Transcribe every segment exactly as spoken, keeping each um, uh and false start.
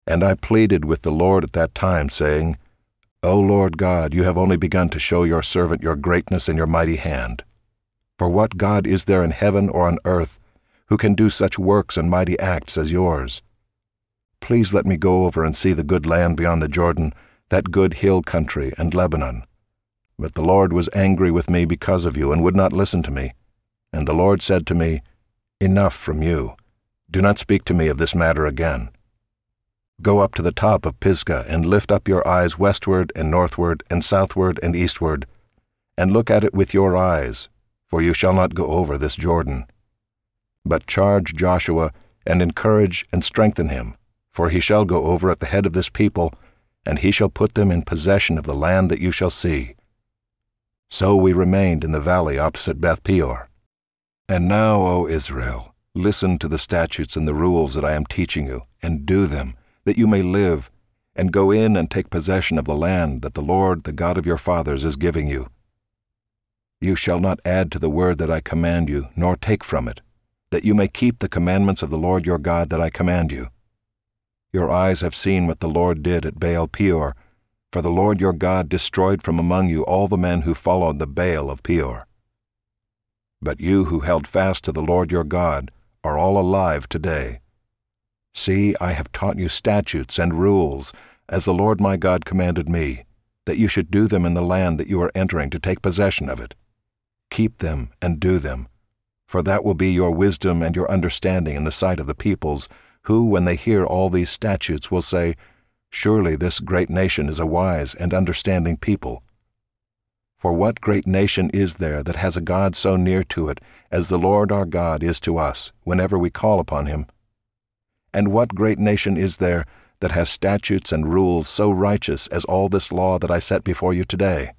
And I pleaded with the Lord at that time, saying, O Lord God, you have only begun to show your servant your greatness and your mighty hand. For what God is there in heaven or on earth who can do such works and mighty acts as yours? Please let me go over and see the good land beyond the Jordan, that good hill country and Lebanon. But the Lord was angry with me because of you and would not listen to me. And the Lord said to me, Enough from you. Do not speak to me of this matter again. Go up to the top of Pisgah and lift up your eyes westward and northward and southward and eastward, and look at it with your eyes, for you shall not go over this Jordan. But charge Joshua and encourage and strengthen him, for he shall go over at the head of this people, and he shall put them in possession of the land that you shall see. So we remained in the valley opposite Beth Peor. And now, O Israel, listen to the statutes and the rules that I am teaching you, and do them, that you may live, and go in and take possession of the land that the Lord, the God of your fathers, is giving you. You shall not add to the word that I command you, nor take from it, that you may keep the commandments of the Lord your God that I command you. Your eyes have seen what the Lord did at Baal Peor, for the Lord your God destroyed from among you all the men who followed the Baal of Peor. But you who held fast to the Lord your God are all alive today. See, I have taught you statutes and rules, as the Lord my God commanded me, that you should do them in the land that you are entering to take possession of it. Keep them and do them, for that will be your wisdom and your understanding in the sight of the peoples, who, when they hear all these statutes, will say, Surely this great nation is a wise and understanding people. For what great nation is there that has a God so near to it as the Lord our God is to us, whenever we call upon him? And what great nation is there that has statutes and rules so righteous as all this law that I set before you today?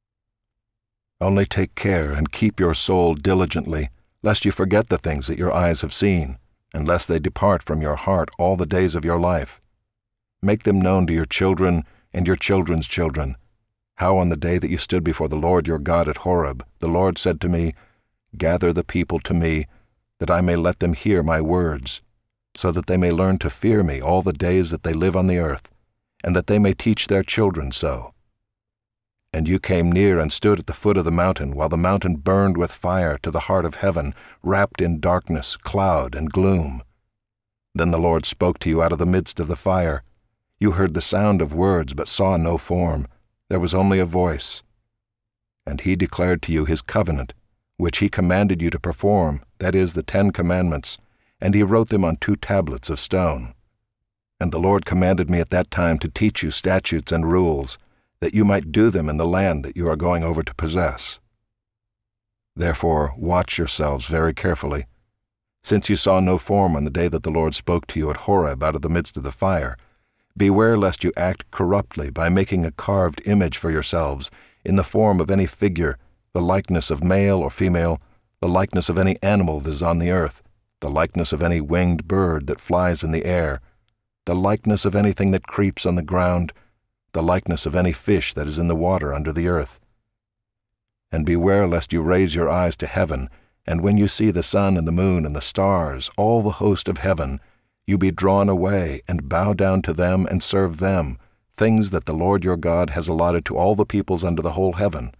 Only take care and keep your soul diligently, lest you forget the things that your eyes have seen, and lest they depart from your heart all the days of your life. Make them known to your children and your children's children, how on the day that you stood before the Lord your God at Horeb, the Lord said to me, Gather the people to me, that I may let them hear my words, so that they may learn to fear me all the days that they live on the earth, and that they may teach their children so. And you came near and stood at the foot of the mountain, while the mountain burned with fire to the heart of heaven, wrapped in darkness, cloud, and gloom. Then the Lord spoke to you out of the midst of the fire. You heard the sound of words, but saw no form. There was only a voice. And he declared to you his covenant, which he commanded you to perform, that is, the Ten Commandments, and he wrote them on two tablets of stone. And the Lord commanded me at that time to teach you statutes and rules, that you might do them in the land that you are going over to possess. Therefore watch yourselves very carefully. Since you saw no form on the day that the Lord spoke to you at Horeb out of the midst of the fire, beware lest you act corruptly by making a carved image for yourselves in the form of any figure, the likeness of male or female, the likeness of any animal that is on the earth, the likeness of any winged bird that flies in the air, the likeness of anything that creeps on the ground, the likeness of any fish that is in the water under the earth. And beware lest you raise your eyes to heaven, and when you see the sun and the moon and the stars, all the host of heaven, you be drawn away and bow down to them and serve them, things that the Lord your God has allotted to all the peoples under the whole heaven.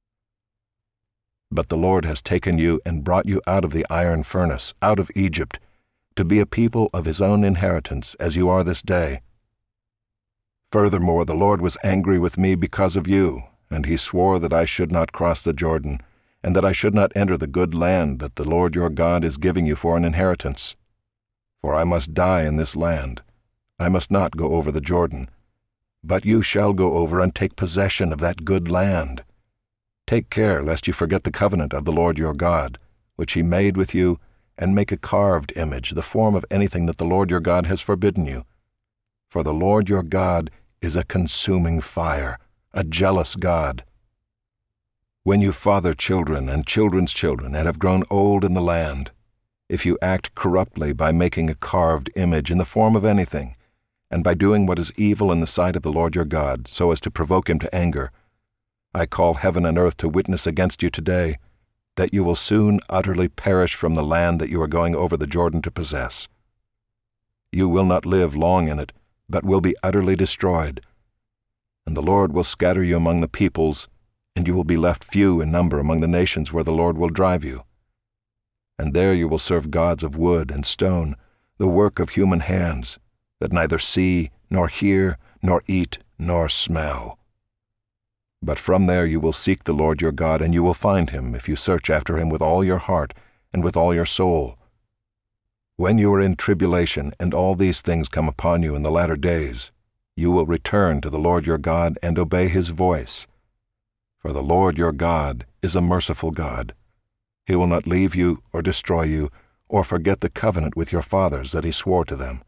But the Lord has taken you and brought you out of the iron furnace, out of Egypt, to be a people of his own inheritance, as you are this day. Furthermore, the Lord was angry with me because of you, and he swore that I should not cross the Jordan, and that I should not enter the good land that the Lord your God is giving you for an inheritance. For I must die in this land. I must not go over the Jordan. But you shall go over and take possession of that good land. Take care lest you forget the covenant of the Lord your God, which he made with you, and make a carved image, the form of anything that the Lord your God has forbidden you. For the Lord your God is a consuming fire, a jealous God. When you father children and children's children and have grown old in the land, if you act corruptly by making a carved image in the form of anything, and by doing what is evil in the sight of the Lord your God, so as to provoke him to anger, I call heaven and earth to witness against you today, that you will soon utterly perish from the land that you are going over the Jordan to possess. You will not live long in it, but will be utterly destroyed. And the Lord will scatter you among the peoples, and you will be left few in number among the nations where the Lord will drive you. And there you will serve gods of wood and stone, the work of human hands, that neither see, nor hear, nor eat, nor smell. But from there you will seek the Lord your God, and you will find him, if you search after him with all your heart and with all your soul. When you are in tribulation, and all these things come upon you in the latter days, you will return to the Lord your God and obey his voice. For the Lord your God is a merciful God. He will not leave you or destroy you, or forget the covenant with your fathers that he swore to them.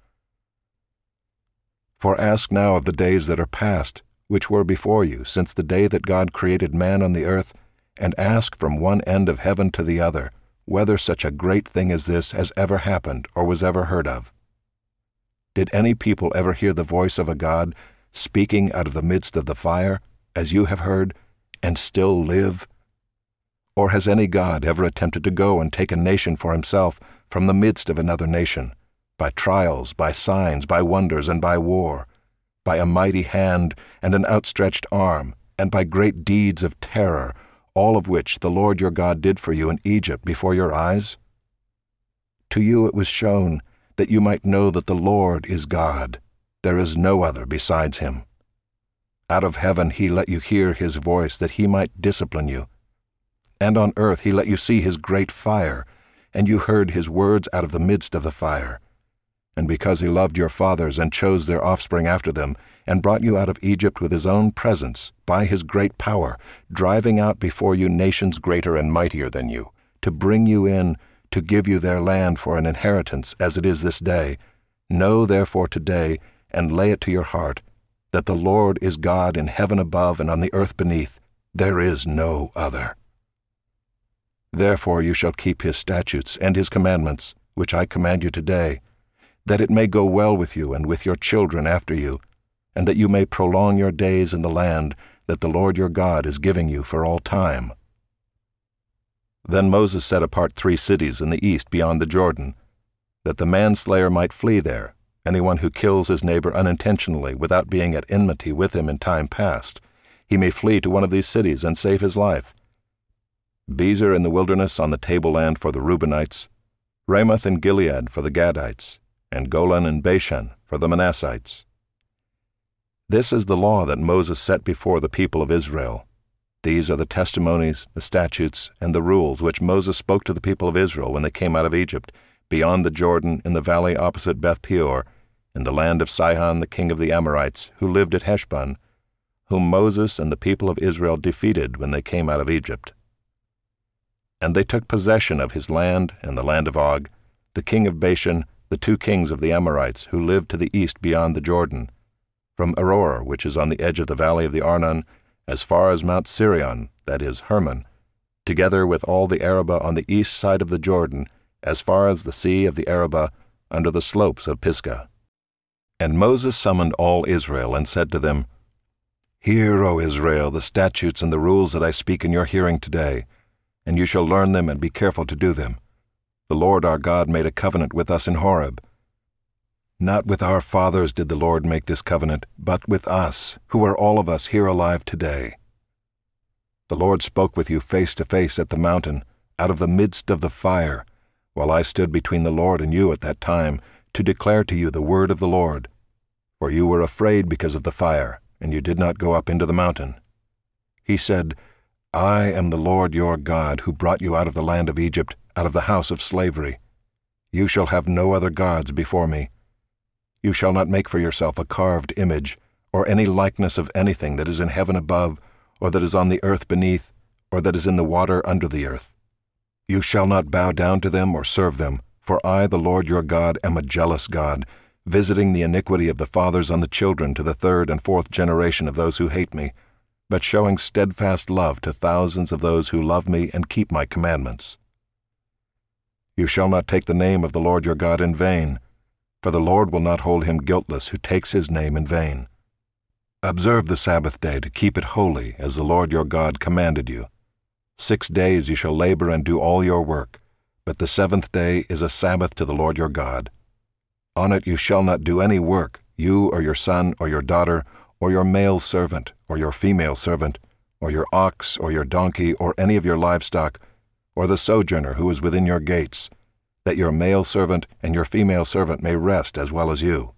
For ask now of the days that are past, which were before you, since the day that God created man on the earth, and ask from one end of heaven to the other, whether such a great thing as this has ever happened or was ever heard of. Did any people ever hear the voice of a God speaking out of the midst of the fire, as you have heard, and still live? Or has any God ever attempted to go and take a nation for himself from the midst of another nation, by trials, by signs, by wonders, and by war, by a mighty hand and an outstretched arm, and by great deeds of terror, all of which the Lord your God did for you in Egypt before your eyes? To you it was shown that you might know that the Lord is God. There is no other besides him. Out of heaven he let you hear his voice, that he might discipline you. And on earth he let you see his great fire, and you heard his words out of the midst of the fire. And because he loved your fathers and chose their offspring after them, and brought you out of Egypt with his own presence, by his great power, driving out before you nations greater and mightier than you, to bring you in, to give you their land for an inheritance, as it is this day, know therefore today, and lay it to your heart, that the Lord is God in heaven above and on the earth beneath. There is no other. Therefore you shall keep his statutes and his commandments, which I command you today, that it may go well with you and with your children after you, and that you may prolong your days in the land that the Lord your God is giving you for all time. Then Moses set apart three cities in the east beyond the Jordan, that the manslayer might flee there, anyone who kills his neighbor unintentionally without being at enmity with him in time past. He may flee to one of these cities and save his life. Bezer in the wilderness on the tableland for the Reubenites, Ramoth in Gilead for the Gadites, and Golan and Bashan for the Manassites. This is the law that Moses set before the people of Israel. These are the testimonies, the statutes, and the rules which Moses spoke to the people of Israel when they came out of Egypt, beyond the Jordan in the valley opposite Beth Peor, in the land of Sihon the king of the Amorites, who lived at Heshbon, whom Moses and the people of Israel defeated when they came out of Egypt. And they took possession of his land and the land of Og, the king of Bashan, the two kings of the Amorites, who lived to the east beyond the Jordan, from Aroer, which is on the edge of the valley of the Arnon, as far as Mount Sirion, that is, Hermon, together with all the Arabah on the east side of the Jordan, as far as the sea of the Arabah, under the slopes of Pisgah. And Moses summoned all Israel, and said to them, Hear, O Israel, the statutes and the rules that I speak in your hearing today, and you shall learn them and be careful to do them. The Lord our God made a covenant with us in Horeb. Not with our fathers did the Lord make this covenant, but with us, who are all of us here alive today. The Lord spoke with you face to face at the mountain, out of the midst of the fire, while I stood between the Lord and you at that time, to declare to you the word of the Lord. For you were afraid because of the fire, and you did not go up into the mountain. He said, I am the Lord your God, who brought you out of the land of Egypt, out of the house of slavery. You shall have no other gods before me. You shall not make for yourself a carved image, or any likeness of anything that is in heaven above, or that is on the earth beneath, or that is in the water under the earth. You shall not bow down to them or serve them, for I, the Lord your God, am a jealous God, visiting the iniquity of the fathers on the children to the third and fourth generation of those who hate me, but showing steadfast love to thousands of those who love me and keep my commandments. You shall not take the name of the Lord your God in vain, for the Lord will not hold him guiltless who takes his name in vain. Observe the Sabbath day to keep it holy, as the Lord your God commanded you. Six days you shall labor and do all your work, but the seventh day is a Sabbath to the Lord your God. On it you shall not do any work, you or your son or your daughter, or your male servant or your female servant, or your ox or your donkey or any of your livestock, or the sojourner who is within your gates, that your male servant and your female servant may rest as well as you.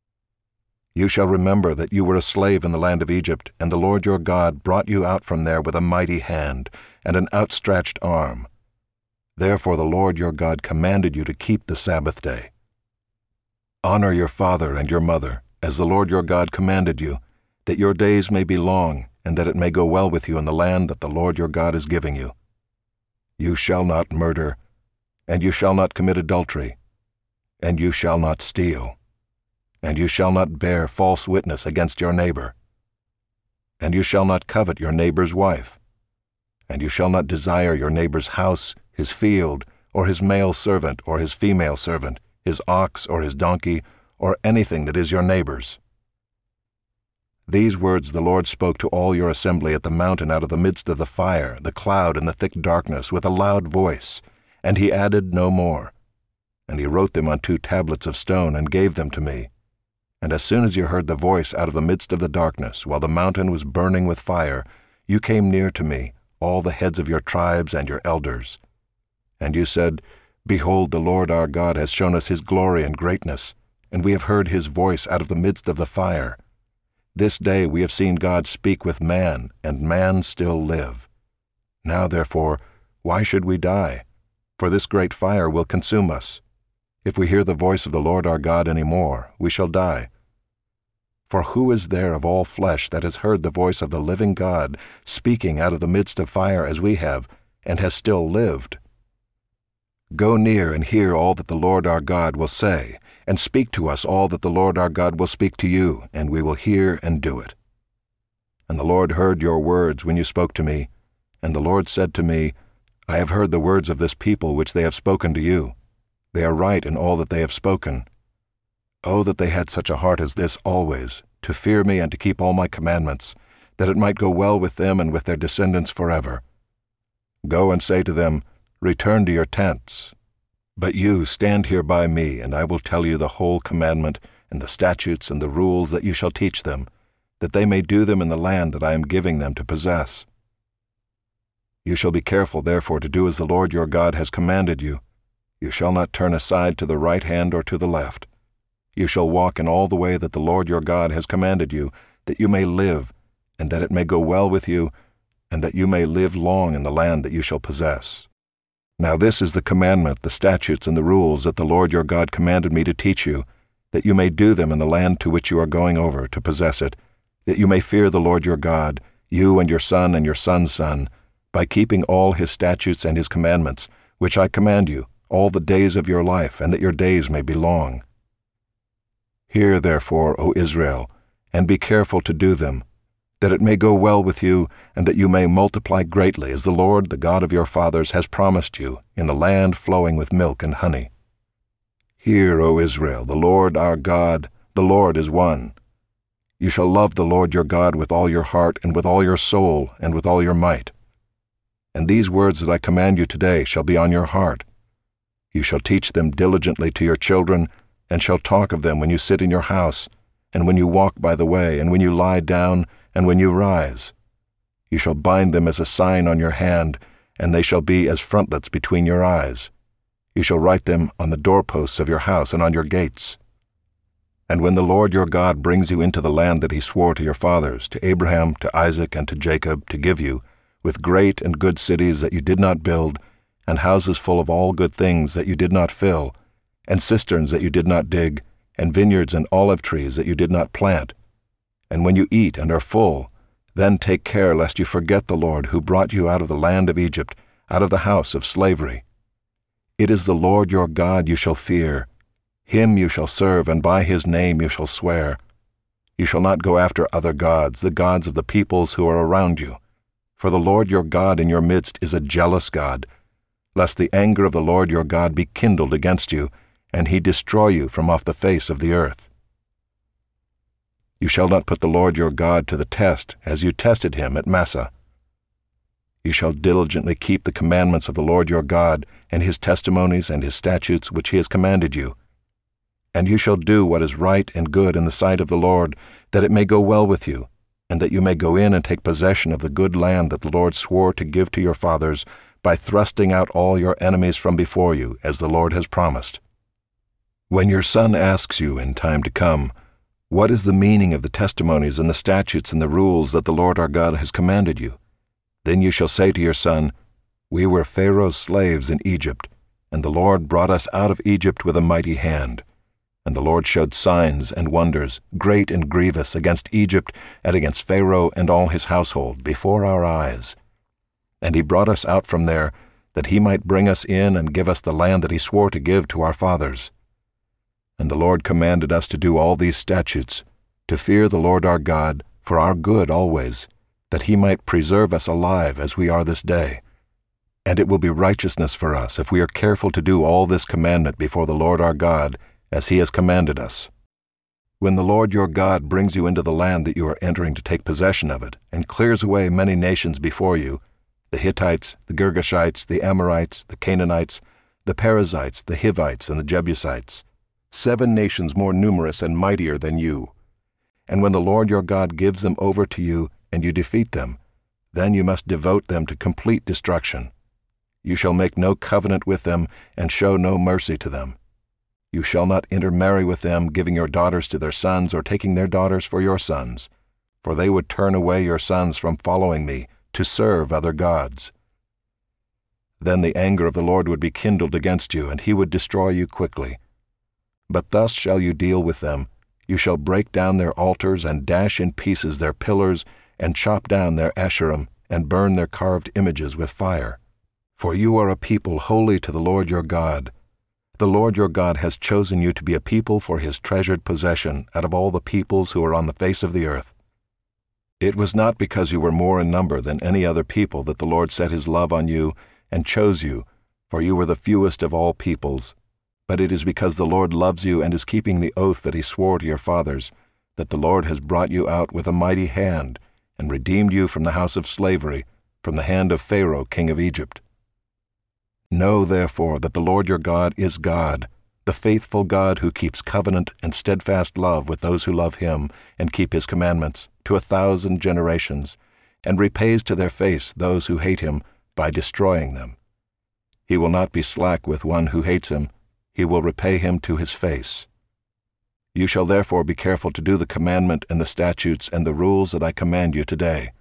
You shall remember that you were a slave in the land of Egypt, and the Lord your God brought you out from there with a mighty hand and an outstretched arm. Therefore the Lord your God commanded you to keep the Sabbath day. Honor your father and your mother, as the Lord your God commanded you, that your days may be long, and that it may go well with you in the land that the Lord your God is giving you. You shall not murder, and you shall not commit adultery, and you shall not steal, and you shall not bear false witness against your neighbor, and you shall not covet your neighbor's wife, and you shall not desire your neighbor's house, his field, or his male servant or his female servant, his ox or his donkey, or anything that is your neighbor's. These words the Lord spoke to all your assembly at the mountain out of the midst of the fire, the cloud, and the thick darkness with a loud voice, and he added no more. And he wrote them on two tablets of stone and gave them to me. And as soon as you heard the voice out of the midst of the darkness, while the mountain was burning with fire, you came near to me, all the heads of your tribes and your elders. And you said, Behold, the Lord our God has shown us his glory and greatness, and we have heard his voice out of the midst of the fire. This day we have seen God speak with man, and man still live. Now therefore, why should we die? For this great fire will consume us. If we hear the voice of the Lord our God any more, we shall die. For who is there of all flesh that has heard the voice of the living God speaking out of the midst of fire as we have, and has still lived? Go near and hear all that the Lord our God will say, and speak to us all that the Lord our God will speak to you, and we will hear and do it. And the Lord heard your words when you spoke to me, and the Lord said to me, I have heard the words of this people which they have spoken to you. They are right in all that they have spoken. Oh, that they had such a heart as this always, to fear me and to keep all my commandments, that it might go well with them and with their descendants forever. Go and say to them, Return to your tents. But you stand here by me, and I will tell you the whole commandment, and the statutes and the rules that you shall teach them, that they may do them in the land that I am giving them to possess. You shall be careful, therefore, to do as the Lord your God has commanded you. You shall not turn aside to the right hand or to the left. You shall walk in all the way that the Lord your God has commanded you, that you may live, and that it may go well with you, and that you may live long in the land that you shall possess. Now this is the commandment, the statutes, and the rules that the Lord your God commanded me to teach you, that you may do them in the land to which you are going over to possess it, that you may fear the Lord your God, you and your son and your son's son, by keeping all his statutes and his commandments, which I command you, all the days of your life, and that your days may be long. Hear therefore, O Israel, and be careful to do them, that it may go well with you, and that you may multiply greatly, as the Lord, the God of your fathers, has promised you, in a land flowing with milk and honey. Hear, O Israel, the Lord our God, the Lord is one. You shall love the Lord your God with all your heart, and with all your soul, and with all your might. And these words that I command you today shall be on your heart. You shall teach them diligently to your children, and shall talk of them when you sit in your house, and when you walk by the way, and when you lie down, and when you rise. You shall bind them as a sign on your hand, and they shall be as frontlets between your eyes. You shall write them on the doorposts of your house and on your gates. And when the Lord your God brings you into the land that he swore to your fathers, to Abraham, to Isaac, and to Jacob, to give you, with great and good cities that you did not build, and houses full of all good things that you did not fill, and cisterns that you did not dig, and vineyards and olive trees that you did not plant, and when you eat and are full, then take care lest you forget the Lord who brought you out of the land of Egypt, out of the house of slavery. It is the Lord your God you shall fear. Him you shall serve, and by his name you shall swear. You shall not go after other gods, the gods of the peoples who are around you. For the Lord your God in your midst is a jealous God, lest the anger of the Lord your God be kindled against you, and he destroy you from off the face of the earth. You shall not put the Lord your God to the test, as you tested him at Massah. You shall diligently keep the commandments of the Lord your God, and his testimonies and his statutes which he has commanded you. And you shall do what is right and good in the sight of the Lord, that it may go well with you, and that you may go in and take possession of the good land that the Lord swore to give to your fathers, by thrusting out all your enemies from before you, as the Lord has promised. When your son asks you in time to come, what is the meaning of the testimonies and the statutes and the rules that the Lord our God has commanded you? Then you shall say to your son, We were Pharaoh's slaves in Egypt, and the Lord brought us out of Egypt with a mighty hand. And the Lord showed signs and wonders, great and grievous, against Egypt and against Pharaoh and all his household, before our eyes. And he brought us out from there, that he might bring us in and give us the land that he swore to give to our fathers. And the Lord commanded us to do all these statutes, to fear the Lord our God, for our good always, that he might preserve us alive as we are this day. And it will be righteousness for us if we are careful to do all this commandment before the Lord our God, as he has commanded us. When the Lord your God brings you into the land that you are entering to take possession of it, and clears away many nations before you, the Hittites, the Girgashites, the Amorites, the Canaanites, the Perizzites, the Hivites, and the Jebusites, seven nations more numerous and mightier than you. And when the Lord your God gives them over to you, and you defeat them, then you must devote them to complete destruction. You shall make no covenant with them, and show no mercy to them. You shall not intermarry with them, giving your daughters to their sons, or taking their daughters for your sons, for they would turn away your sons from following me, to serve other gods. Then the anger of the Lord would be kindled against you, and he would destroy you quickly. But thus shall you deal with them. You shall break down their altars, and dash in pieces their pillars, and chop down their Asherim, and burn their carved images with fire. For you are a people holy to the Lord your God. The Lord your God has chosen you to be a people for his treasured possession out of all the peoples who are on the face of the earth. It was not because you were more in number than any other people that the Lord set his love on you and chose you, for you were the fewest of all peoples, but it is because the Lord loves you and is keeping the oath that he swore to your fathers, that the Lord has brought you out with a mighty hand and redeemed you from the house of slavery, from the hand of Pharaoh king of Egypt. Know, therefore, that the Lord your God is God, the faithful God who keeps covenant and steadfast love with those who love him and keep his commandments to a thousand generations, and repays to their face those who hate him by destroying them. He will not be slack with one who hates him, he will repay him to his face. You shall therefore be careful to do the commandment and the statutes and the rules that I command you today.